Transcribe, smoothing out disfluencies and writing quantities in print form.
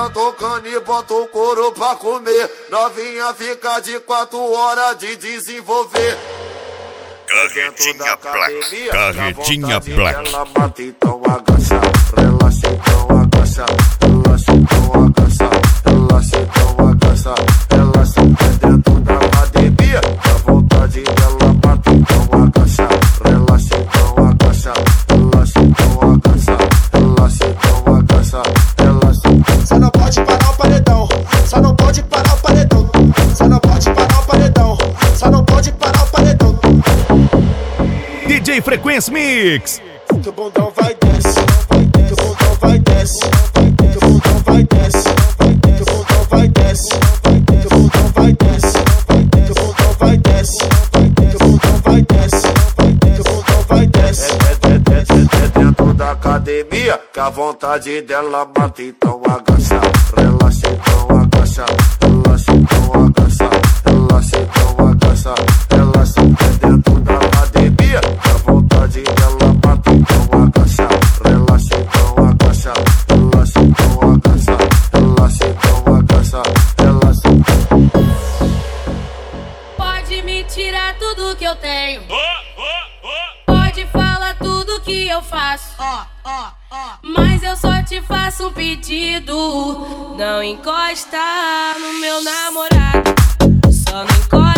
Senta tocando e bota o couro pra comer. Novinha fica de 4 horas de desenvolver. Carretinha Black, Carretinha Black. Ela bate, então agacha, relaxa, então agacha, relaxa, então agacha, relaxa, então agacha, relaxa, dentro da academia. Dá vontade dela bate, então agacha, relaxa, então agacha, relaxa, então agacha, relaxa, então agacha, relaxa. Só não pode parar o paredão, só não pode parar o paredão, só não pode parar o paredão, só não pode parar o paredão. DJ Frequência Mix. Que o bundão vai desce, que o bundão vai desce, que o bundão vai desce, que o bundão vai desce, que o bundão vai desce, que o bundão vai desce, que o bundão vai desce, que o bundão vai desce. É dentro da academia que a vontade dela bate, então agacha, relaxa, então agacha, relaxa, então agacha, relaxa, então agacha, relaxa. É dentro da academia que a vontade dela bate, então agacha, relaxa, então agacha, relaxa, então agacha, relaxa, então agacha, relaxa. Pode me tirar tudo que eu tenho, pode falar tudo que eu faço, mas eu só te faço um pedido: não encosta no meu namorado, só não encosta.